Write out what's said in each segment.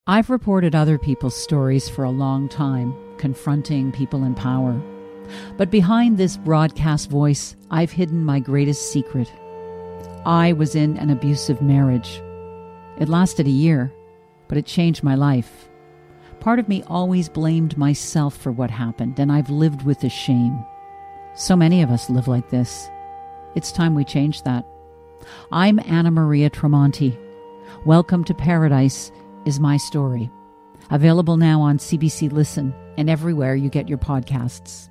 I've reported other people's stories for a long time, confronting people in power. But behind this broadcast voice, I've hidden my greatest secret. I was in an abusive marriage. It lasted a year, but it changed my life. Part of me always blamed myself for what happened, and I've lived with the shame. So many of us live like this. It's time we change that. I'm Anna Maria Tremonti. Welcome to Paradise is my story. Available now on CBC Listen and everywhere you get your podcasts.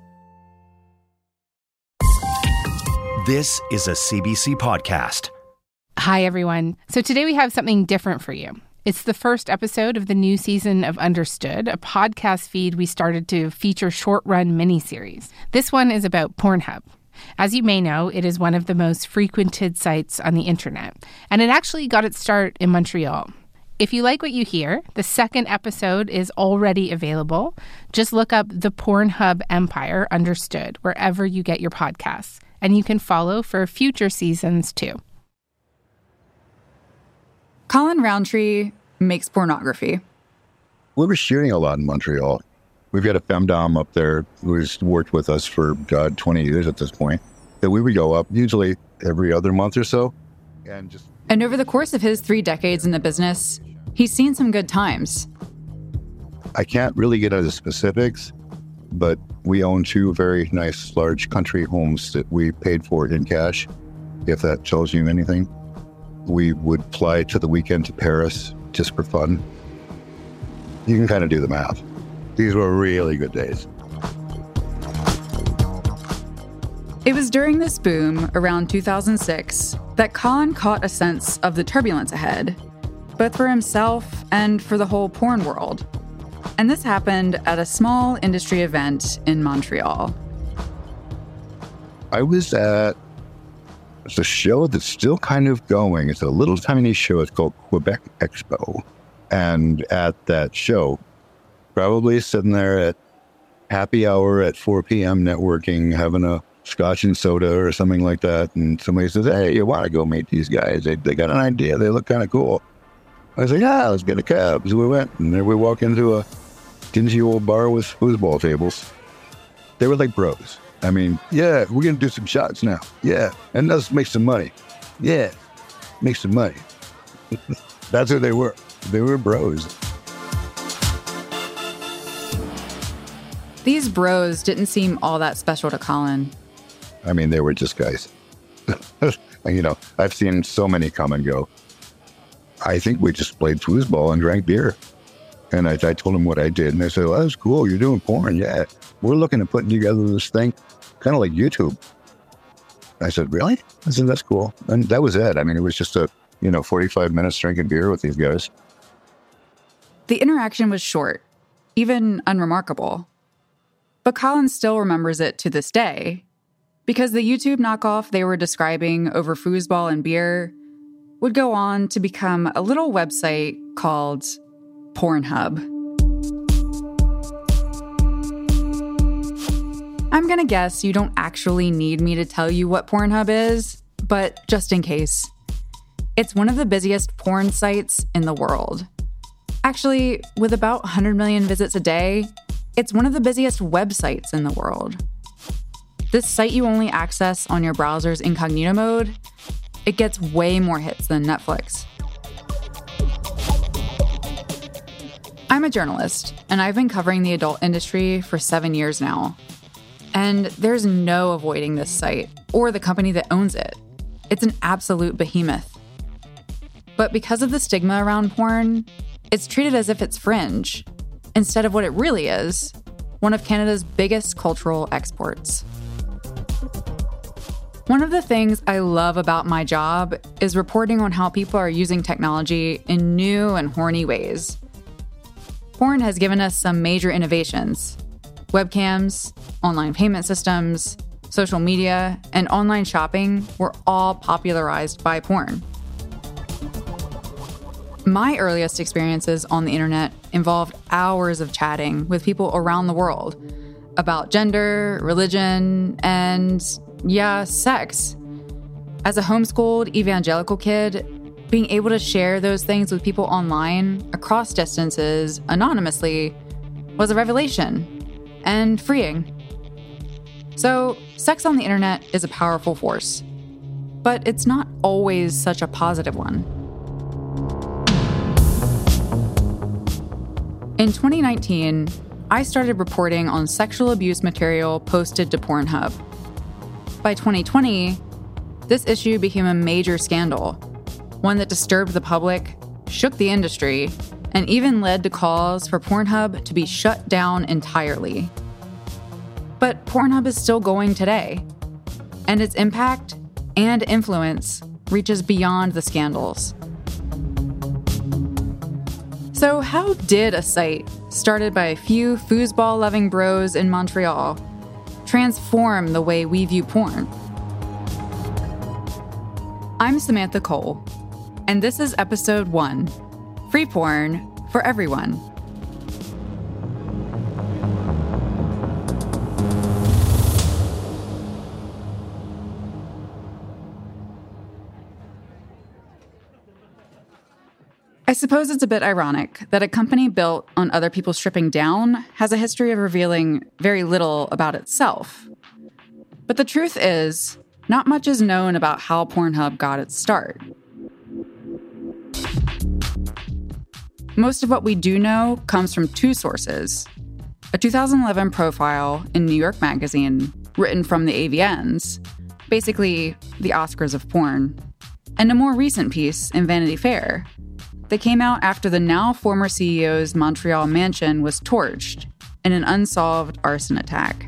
This is a CBC podcast. Hi, everyone. So today we have something different for you. It's the first episode of the new season of Understood, a podcast feed we started to feature short-run miniseries. This one is about Pornhub. As you may know, it is one of the most frequented sites on the internet, and it actually got its start in Montreal. If you like what you hear, the second episode is already available. Just look up the Pornhub Empire Understood wherever you get your podcasts, and you can follow for future seasons too. Colin Roundtree makes pornography. We were shooting a lot in Montreal. We've got a femdom up there who's worked with us for, 20 years at this point, that we would go up usually every other month or so. And over the course of his 3 decades in the business, he's seen some good times. I can't really get into specifics, but we own 2 very nice large country homes that we paid for in cash, if that tells you anything. We would fly to the weekend to Paris just for fun. You can kind of do the math. These were really good days. It was during this boom, around 2006, that Colin caught a sense of the turbulence ahead, both for himself and for the whole porn world. And this happened at a small industry event in Montreal. I was at a show that's still kind of going. It's a little tiny show. It's called Quebec Expo. And at that show, probably sitting there at happy hour at 4 p.m. networking, having a scotch and soda or something like that. And somebody says, hey, you want to go meet these guys? They got an idea. They look kind of cool. I was like, yeah, let's get a cab. So we went, and there we walk into a dingy old bar with foosball tables. They were like bros. I mean, yeah, we're going to do some shots now. Yeah, and let's make some money. Yeah, make some money. That's who they were. They were bros. These bros didn't seem all that special to Colin. I mean, they were just guys. I've seen so many come and go. I think we just played foosball and drank beer. And I told them what I did. And they said, well, that's cool. You're doing porn. Yeah. We're looking at putting together this thing, kind of like YouTube. I said, really? I said, that's cool. And that was it. I mean, it was just 45 minutes drinking beer with these guys. The interaction was short, even unremarkable. But Colin still remembers it to this day, because the YouTube knockoff they were describing over foosball and beer would go on to become a little website called Pornhub. I'm gonna guess you don't actually need me to tell you what Pornhub is, but just in case. It's one of the busiest porn sites in the world. Actually, with about 100 million visits a day, it's one of the busiest websites in the world. This site you only access on your browser's incognito mode, it gets way more hits than Netflix. I'm a journalist, and I've been covering the adult industry for 7 years now. And there's no avoiding this site or the company that owns it. It's an absolute behemoth. But because of the stigma around porn, it's treated as if it's fringe, instead of what it really is, one of Canada's biggest cultural exports. One of the things I love about my job is reporting on how people are using technology in new and horny ways. Porn has given us some major innovations. Webcams, online payment systems, social media, and online shopping were all popularized by porn. My earliest experiences on the internet involved hours of chatting with people around the world about gender, religion, and, sex. As a homeschooled evangelical kid, being able to share those things with people online, across distances, anonymously, was a revelation and freeing. So, sex on the internet is a powerful force, but it's not always such a positive one. In 2019, I started reporting on sexual abuse material posted to Pornhub. By 2020, this issue became a major scandal, one that disturbed the public, shook the industry, and even led to calls for Pornhub to be shut down entirely. But Pornhub is still going today, and its impact and influence reaches beyond the scandals. So how did a site started by a few foosball-loving bros in Montreal transform the way we view porn? I'm Samantha Cole, and this is episode 1, Free Porn for Everyone. I suppose it's a bit ironic that a company built on other people stripping down has a history of revealing very little about itself. But the truth is, not much is known about how Pornhub got its start. Most of what we do know comes from two sources: a 2011 profile in New York Magazine, written from the AVNs, basically the Oscars of porn, and a more recent piece in Vanity Fair. They came out after the now former CEO's Montreal mansion was torched in an unsolved arson attack.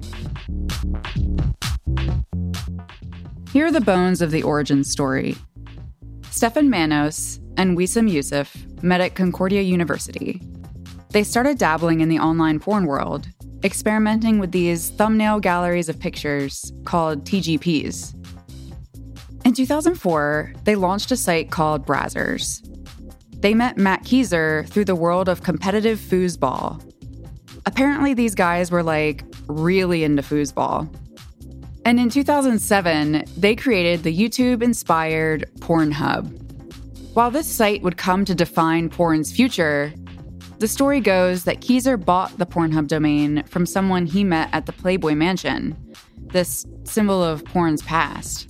Here are the bones of the origin story. Stefan Manos and Wissam Youssef met at Concordia University. They started dabbling in the online porn world, experimenting with these thumbnail galleries of pictures called TGPs. In 2004, they launched a site called Brazzers. They met Matt Kieser through the world of competitive foosball. Apparently, these guys were really into foosball. And in 2007, they created the YouTube-inspired Pornhub. While this site would come to define porn's future, the story goes that Kieser bought the Pornhub domain from someone he met at the Playboy Mansion, this symbol of porn's past.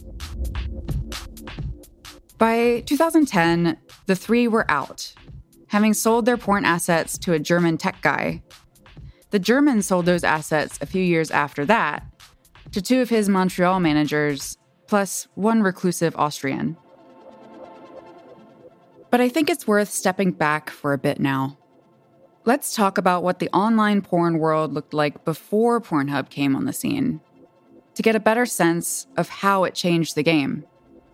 By 2010, the three were out, having sold their porn assets to a German tech guy. The German sold those assets a few years after that to two of his Montreal managers, plus one reclusive Austrian. But I think it's worth stepping back for a bit now. Let's talk about what the online porn world looked like before Pornhub came on the scene, to get a better sense of how it changed the game.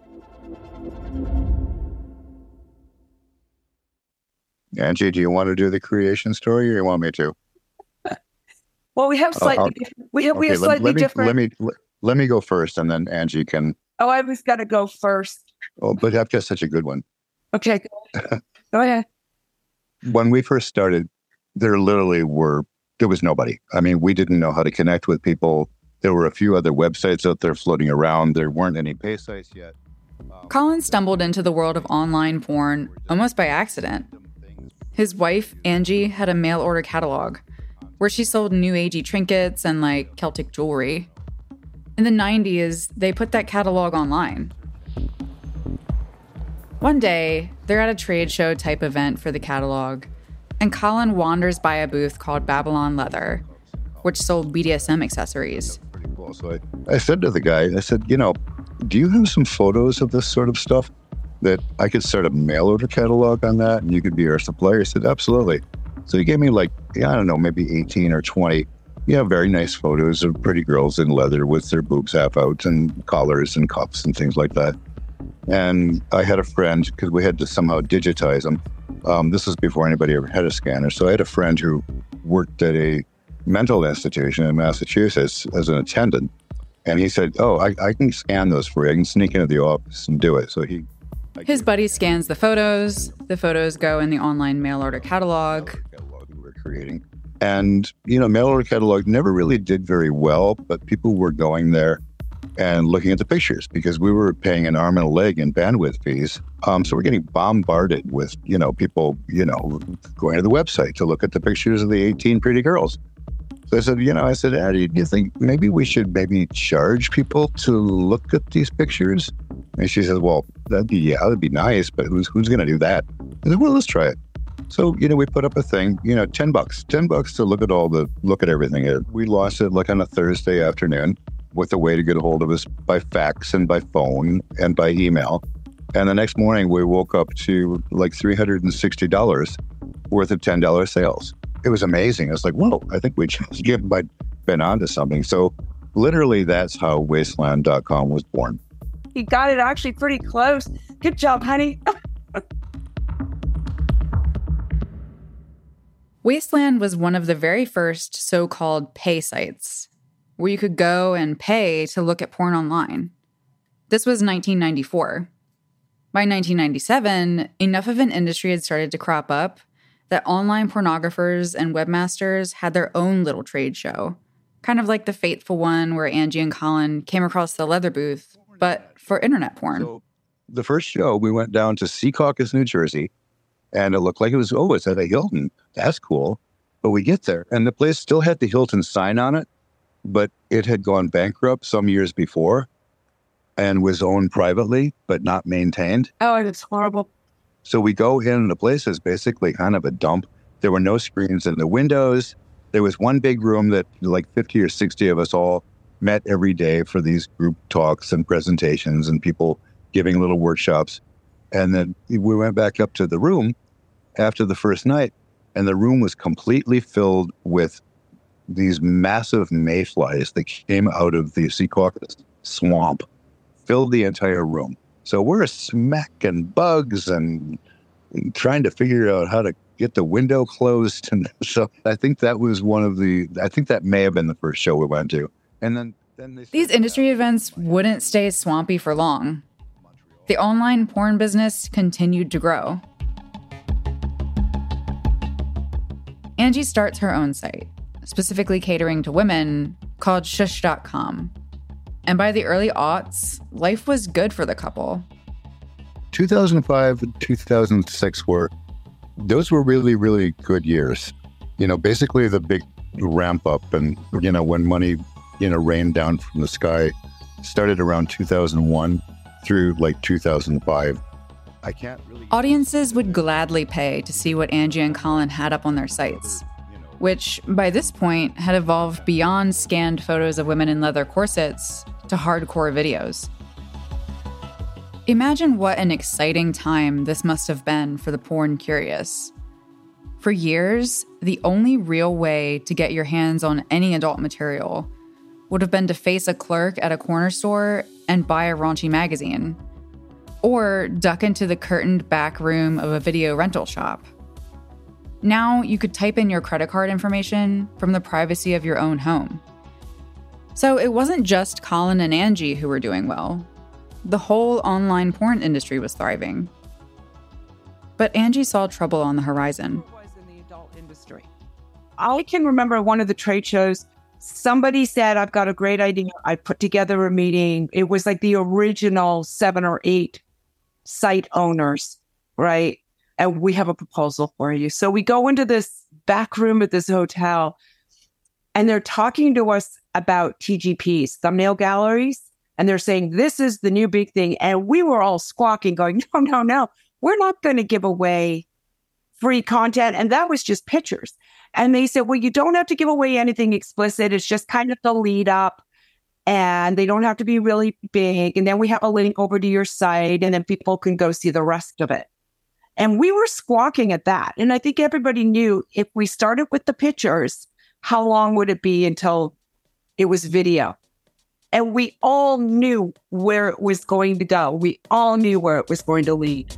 Angie, do you want to do the creation story, or you want me to? Well, we have slightly different. Let me go first, and then Angie can. Oh, I was going to go first. Oh, but I've got such a good one. Okay, go ahead. When we first started, there was nobody. I mean, we didn't know how to connect with people. There were a few other websites out there floating around. There weren't any pay sites yet. Colin stumbled into the world of online porn almost by accident. His wife, Angie, had a mail order catalog where she sold new agey trinkets and Celtic jewelry. In the 90s, they put that catalog online. One day, they're at a trade show type event for the catalog, and Colin wanders by a booth called Babylon Leather, which sold BDSM accessories. Pretty cool. So I said to the guy, do you have some photos of this sort of stuff that I could start a mail order catalog on that and you could be our supplier? He said, absolutely. So he gave me maybe 18 or 20, very nice photos of pretty girls in leather with their boobs half out and collars and cuffs and things like that. And I had a friend, because we had to somehow digitize them. This was before anybody ever had a scanner. So I had a friend who worked at a mental institution in Massachusetts as an attendant. And he said, I can scan those for you. I can sneak into the office and do it. So his buddy scans the photos. The photos go in the online mail order catalog. We were creating. And, mail order catalog never really did very well, but people were going there and looking at the pictures because we were paying an arm and a leg in bandwidth fees. So we're getting bombarded with, people, going to the website to look at the pictures of the 18 pretty girls. So I said, Addie, do you think maybe we should charge people to look at these pictures? And she says, well, that'd be nice, but who's going to do that? I said, well, let's try it. So, we put up a thing, $10 to look at everything. We launched it on a Thursday afternoon with a way to get a hold of us by fax and by phone and by email. And the next morning we woke up to $360 worth of $10 sales. It was amazing. I was like, whoa, I think we just been onto something. So literally that's how Wasteland.com was born. You got it actually pretty close. Good job, honey. Wasteland was one of the very first so-called pay sites, where you could go and pay to look at porn online. This was 1994. By 1997, enough of an industry had started to crop up that online pornographers and webmasters had their own little trade show, kind of like the fateful one where Angie and Colin came across the leather booth, but for internet porn. So the first show, we went down to Secaucus, New Jersey, and it looked like it's at a Hilton. That's cool. But we get there, and the place still had the Hilton sign on it, but it had gone bankrupt some years before and was owned privately, but not maintained. Oh, it's horrible. So we go in, and the place is basically kind of a dump. There were no screens in the windows. There was one big room that 50 or 60 of us all met every day for these group talks and presentations and people giving little workshops. And then we went back up to the room after the first night, and the room was completely filled with these massive mayflies that came out of the Secaucus swamp, filled the entire room. So we're smacking bugs and trying to figure out how to get the window closed. And so I think that was I think that may have been the first show we went to. And then these industry events wouldn't stay swampy for long. The online porn business continued to grow. Angie starts her own site, specifically catering to women, called Shush.com. And by the early aughts, life was good for the couple. 2005 and 2006 those were really, really good years. Basically the big ramp up and, when money, rained down from the sky started around 2001 through 2005. Audiences would gladly pay to see what Angie and Colin had up on their sites, which by this point had evolved beyond scanned photos of women in leather corsets to hardcore videos. Imagine what an exciting time this must have been for the porn curious. For years, the only real way to get your hands on any adult material would have been to face a clerk at a corner store and buy a raunchy magazine, or duck into the curtained back room of a video rental shop. Now you could type in your credit card information from the privacy of your own home. So it wasn't just Colin and Angie who were doing well. The whole online porn industry was thriving. But Angie saw trouble on the horizon. It was in the adult industry. I can remember one of the trade shows, somebody said, I've got a great idea. I put together a meeting. It was the original 7 or 8 site owners, right? And we have a proposal for you. So we go into this back room at this hotel, and they're talking to us about TGPs, thumbnail galleries. And they're saying, this is the new big thing. And we were all squawking, going, no. We're not going to give away free content. And that was just pictures. And they said, well, you don't have to give away anything explicit. It's just kind of the lead up. And they don't have to be really big. And then we have a link over to your site. And then people can go see the rest of it. And we were squawking at that. And I think everybody knew if we started with the pictures, how long would it be until it was video? And we all knew where it was going to go. We all knew where it was going to lead.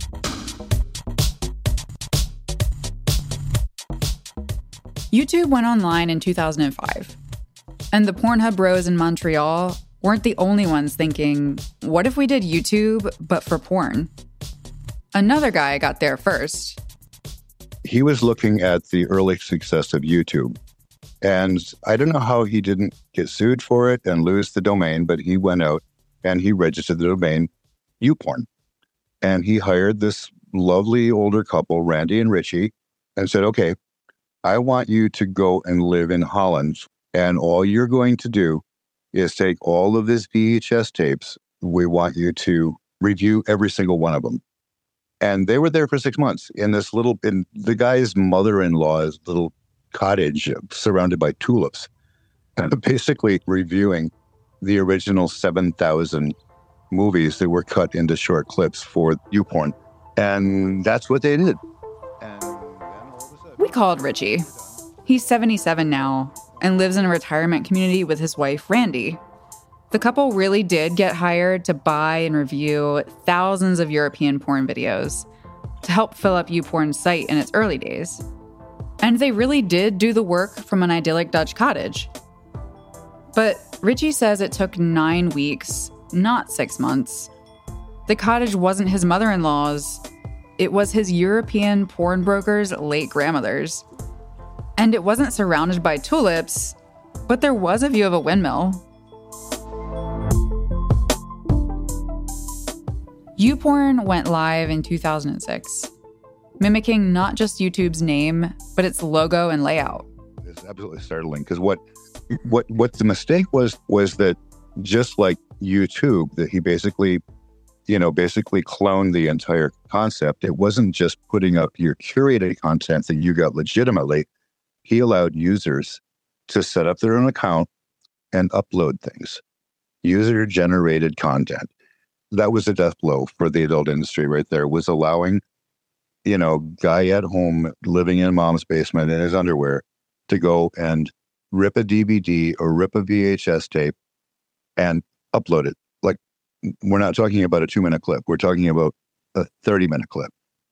YouTube went online in 2005. And the Pornhub bros in Montreal weren't the only ones thinking, what if we did YouTube, but for porn? Another guy got there first. He was looking at the early success of YouTube. And I don't know how he didn't get sued for it and lose the domain, but he went out and he registered the domain YouPorn. And he hired this lovely older couple, Randy and Richie, and said, okay, I want you to go and live in Holland. And all you're going to do is take all of these VHS tapes. We want you to review every single one of them. And they were there for 6 months in the guy's mother-in-law's little cottage surrounded by tulips, basically reviewing the original 7,000 movies that were cut into short clips for YouPorn. And that's what they did. And then all of a sudden, We called Richie. He's 77 now and lives in a retirement community with his wife, Randy. The couple really did get hired to buy and review thousands of European porn videos to help fill up YouPorn's site in its early days. And they really did do the work from an idyllic Dutch cottage. But Richie says it took 9 weeks, not 6 months. The cottage wasn't his mother-in-law's. It was his European porn broker's late grandmother's. And it wasn't surrounded by tulips, but there was a view of a windmill. YouPorn went live in 2006, mimicking not just YouTube's name, but its logo and layout. It's absolutely startling because what the mistake was that just like YouTube, that he basically cloned the entire concept. It wasn't just putting up your curated content that you got legitimately. He allowed users to set up their own account and upload things, user-generated content. That was a death blow for the adult industry right there, was allowing, guy at home living in mom's basement in his underwear to go and rip a DVD or rip a VHS tape and upload it. Like, we're not talking about a 2-minute clip. We're talking about a 30-minute clip,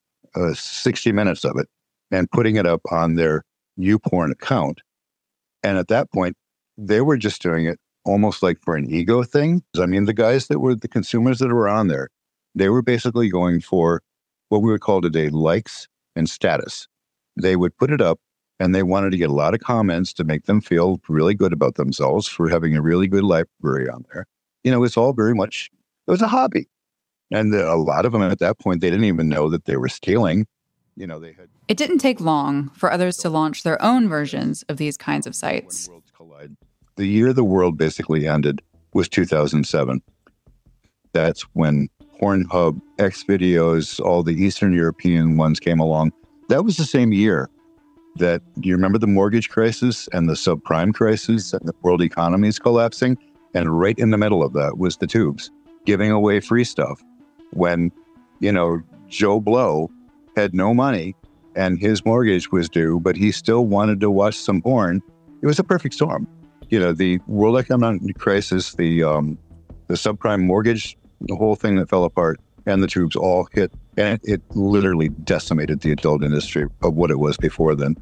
60 minutes of it, and putting it up on their YouPorn account. And at that point, they were just doing it almost like for an ego thing. I mean, the guys that were the consumers that were on there, they were basically going for what we would call today likes and status. They would put it up and they wanted to get a lot of comments to make them feel really good about themselves for having a really good library on there. It's all very much, it was a hobby. And a lot of them at that point, they didn't even know that they were stealing. It didn't take long for others to launch their own versions of these kinds of sites. The year the world basically ended was 2007. That's when Pornhub, Xvideos, all the Eastern European ones came along. That was the same year that, do you remember the mortgage crisis and the subprime crisis and the world economies collapsing? And right in the middle of that was the tubes giving away free stuff when, Joe Blow had no money and his mortgage was due, but he still wanted to watch some porn. It was a perfect storm. The world economic crisis, the subprime mortgage, the whole thing that fell apart, and the tubes all hit, and it literally decimated the adult industry of what it was before then.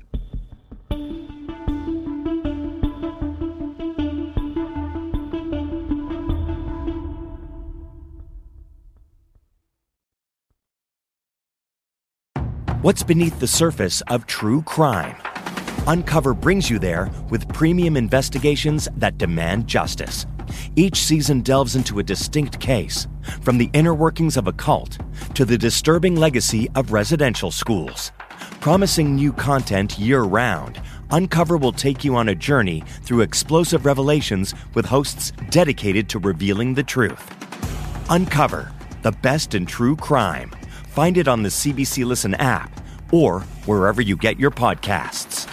What's beneath the surface of true crime? Uncover brings you there with premium investigations that demand justice. Each season delves into a distinct case, from the inner workings of a cult to the disturbing legacy of residential schools. Promising new content year-round, Uncover will take you on a journey through explosive revelations with hosts dedicated to revealing the truth. Uncover, the best in true crime. Find it on the CBC Listen app or wherever you get your podcasts.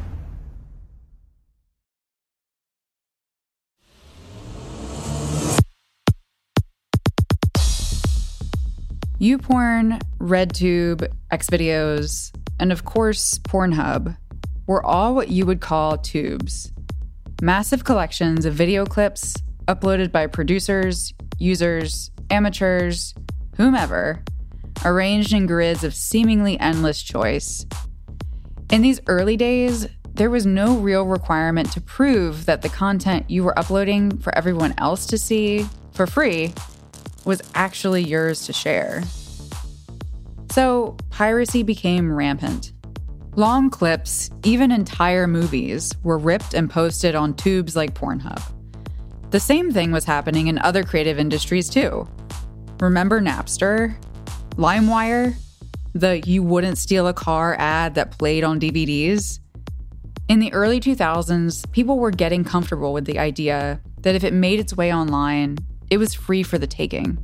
YouPorn, RedTube, Xvideos, and of course Pornhub were all what you would call tubes. Massive collections of video clips uploaded by producers, users, amateurs, whomever, arranged in grids of seemingly endless choice. In these early days, there was no real requirement to prove that the content you were uploading for everyone else to see for free was actually yours to share. So piracy became rampant. Long clips, even entire movies, were ripped and posted on tubes like Pornhub. The same thing was happening in other creative industries too. Remember Napster? LimeWire? The "you wouldn't steal a car" ad that played on DVDs? In the early 2000s, people were getting comfortable with the idea that if it made its way online, it was free for the taking.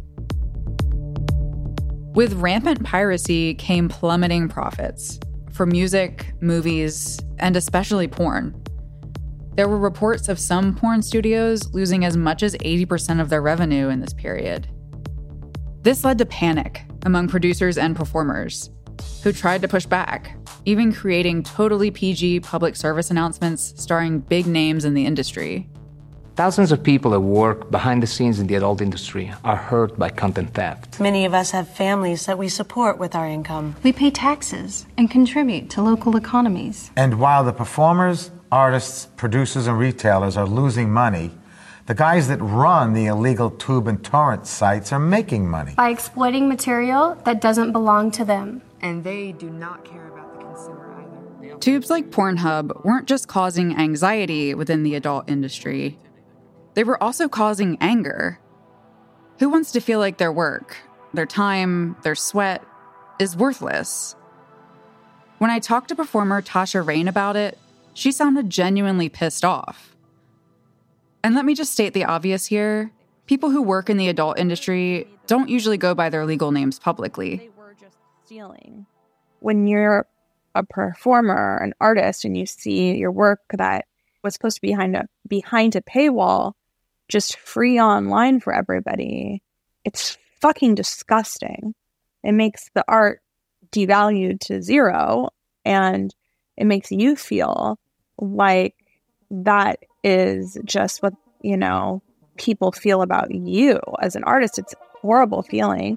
With rampant piracy came plummeting profits for music, movies, and especially porn. There were reports of some porn studios losing as much as 80% of their revenue in this period. This led to panic among producers and performers, who tried to push back, even creating totally PG public service announcements starring big names in the industry. Thousands of people that work behind the scenes in the adult industry are hurt by content theft. Many of us have families that we support with our income. We pay taxes and contribute to local economies. And while the performers, artists, producers, and retailers are losing money, the guys that run the illegal tube and torrent sites are making money. By exploiting material that doesn't belong to them. And they do not care about the consumer either. Tubes like Pornhub weren't just causing anxiety within the adult industry. They were also causing anger. Who wants to feel like their work, their time, their sweat is worthless? When I talked to performer Tasha Rain about it, she sounded genuinely pissed off. And let me just state the obvious here. People who work in the adult industry don't usually go by their legal names publicly. They were just stealing. When you're a performer, an artist, and you see your work that was supposed to be behind a paywall, just free online for everybody, it's fucking disgusting. It makes the art devalued to zero, and it makes you feel like that is just what, people feel about you as an artist. It's a horrible feeling.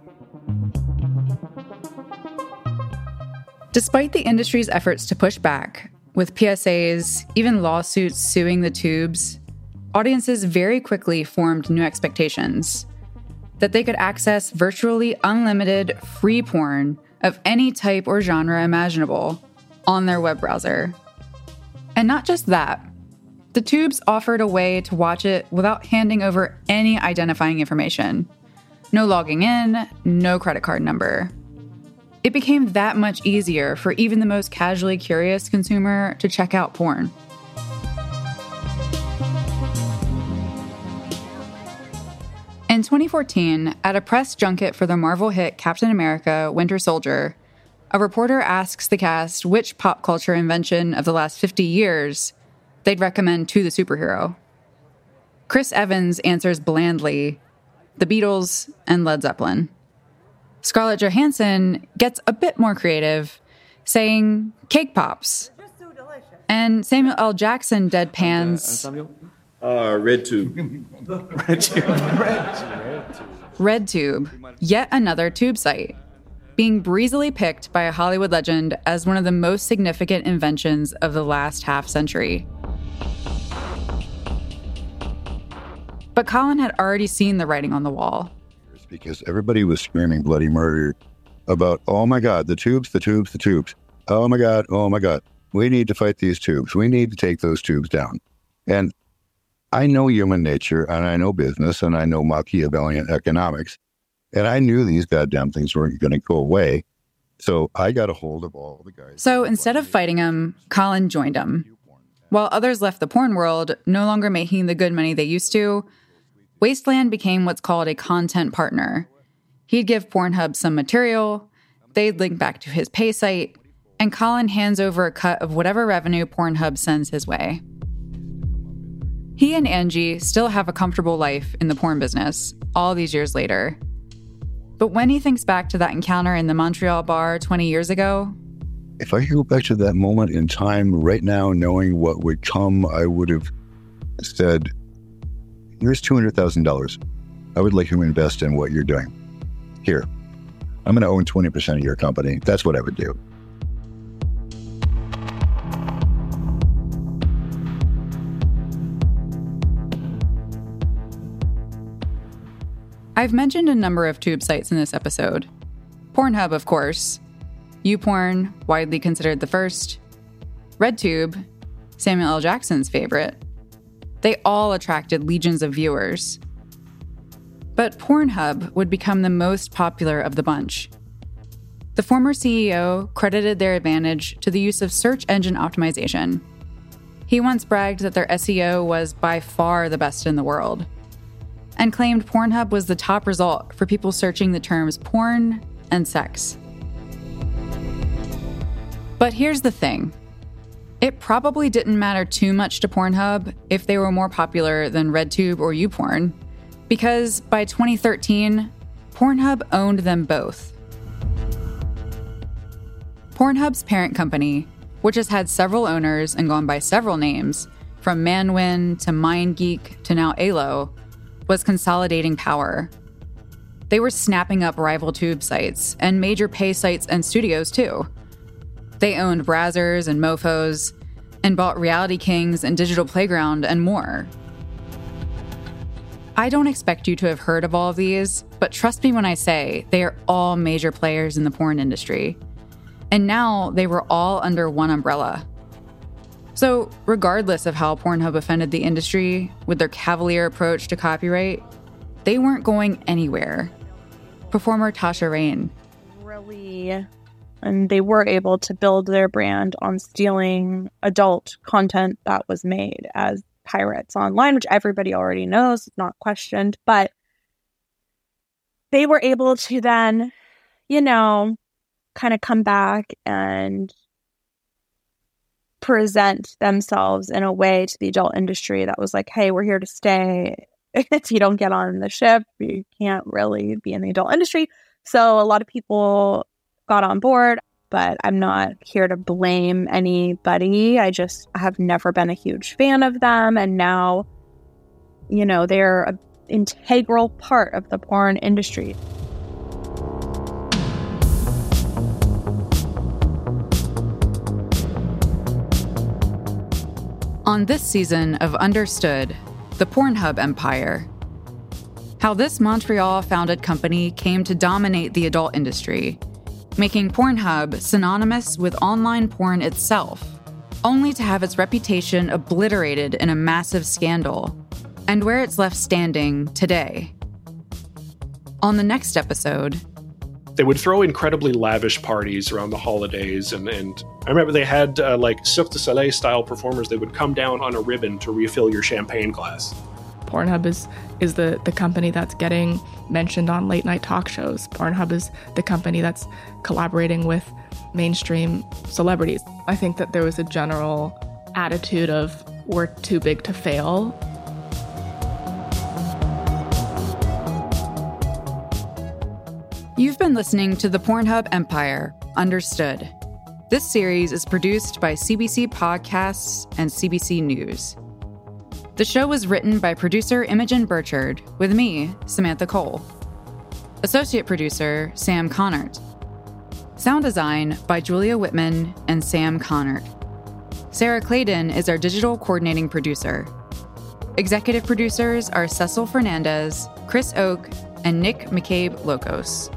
Despite the industry's efforts to push back, with PSAs, even lawsuits suing the tubes, audiences very quickly formed new expectations that they could access virtually unlimited free porn of any type or genre imaginable on their web browser. And not just that, the tubes offered a way to watch it without handing over any identifying information. No logging in, no credit card number. It became that much easier for even the most casually curious consumer to check out porn. In 2014, at a press junket for the Marvel hit Captain America: Winter Soldier, a reporter asks the cast which pop culture invention of the last 50 years they'd recommend to the superhero. Chris Evans answers blandly, the Beatles and Led Zeppelin. Scarlett Johansson gets a bit more creative, saying Cake Pops. So and Samuel L. Jackson deadpans... Red Tube. Red Tube, yet another tube site, being breezily picked by a Hollywood legend as one of the most significant inventions of the last half century. But Colin had already seen the writing on the wall. Because everybody was screaming bloody murder about, oh my God, the tubes, the tubes, the tubes. Oh my God, we need to fight these tubes. We need to take those tubes down. And I know human nature, and I know business, and I know Machiavellian economics, and I knew these goddamn things weren't going to go away. So I got a hold of all the guys. So instead of fighting him, Colin joined him. While others left the porn world, no longer making the good money they used to, Wasteland became what's called a content partner. He'd give Pornhub some material, they'd link back to his pay site, and Colin hands over a cut of whatever revenue Pornhub sends his way. He and Angie still have a comfortable life in the porn business, all these years later. But when he thinks back to that encounter in the Montreal bar 20 years ago... If I could go back to that moment in time right now, knowing what would come, I would have said, here's $200,000. I would like you to invest in what you're doing. Here, I'm going to own 20% of your company. That's what I would do. I've mentioned a number of tube sites in this episode. Pornhub, of course. YouPorn, widely considered the first. RedTube, Samuel L. Jackson's favorite, they all attracted legions of viewers. But Pornhub would become the most popular of the bunch. The former CEO credited their advantage to the use of search engine optimization. He once bragged that their SEO was by far the best in the world, and claimed Pornhub was the top result for people searching the terms porn and sex. But here's the thing. It probably didn't matter too much to Pornhub if they were more popular than RedTube or YouPorn, because by 2013, Pornhub owned them both. Pornhub's parent company, which has had several owners and gone by several names, from Manwin to MindGeek to now Alo, was consolidating power. They were snapping up rival tube sites and major pay sites and studios too. They owned Brazzers and Mofos and bought Reality Kings and Digital Playground and more. I don't expect you to have heard of all of these, but trust me when I say they are all major players in the porn industry. And now they were all under one umbrella. So regardless of how Pornhub offended the industry with their cavalier approach to copyright, they weren't going anywhere. Performer Tasha Rain. And they were able to build their brand on stealing adult content that was made as pirates online, which everybody already knows, not questioned. But they were able to then, kind of come back and present themselves in a way to the adult industry that was like, hey, we're here to stay. If you don't get on the ship, you can't really be in the adult industry. So a lot of people got on board, but I'm not here to blame anybody. I have never been a huge fan of them. And now, they're an integral part of the porn industry. On this season of Understood, the Pornhub empire, how this Montreal-founded company came to dominate the adult industry, making Pornhub synonymous with online porn itself, only to have its reputation obliterated in a massive scandal, and where it's left standing today. On the next episode, they would throw incredibly lavish parties around the holidays, and I remember they had Cirque du Soleil style performers. They would come down on a ribbon to refill your champagne glass. Pornhub is the company that's getting mentioned on late night talk shows. Pornhub is the company that's collaborating with mainstream celebrities. I think that there was a general attitude of we're too big to fail. You've been listening to the Pornhub Empire, Understood. This series is produced by CBC Podcasts and CBC News. The show was written by producer Imogen Burchard with me, Samantha Cole. Associate producer, Sam Connert. Sound design by Julia Whitman and Sam Connert. Sarah Clayton is our digital coordinating producer. Executive producers are Cecil Fernandez, Chris Oak, and Nick McCabe-Locos.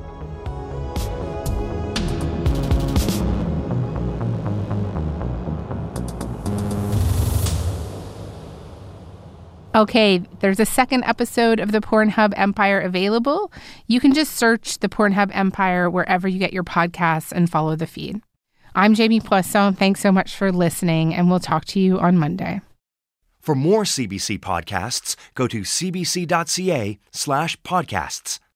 Okay, there's a second episode of the Pornhub Empire available. You can just search the Pornhub Empire wherever you get your podcasts and follow the feed. I'm Jamie Poisson. Thanks so much for listening, and we'll talk to you on Monday. For more CBC podcasts, go to cbc.ca/podcasts.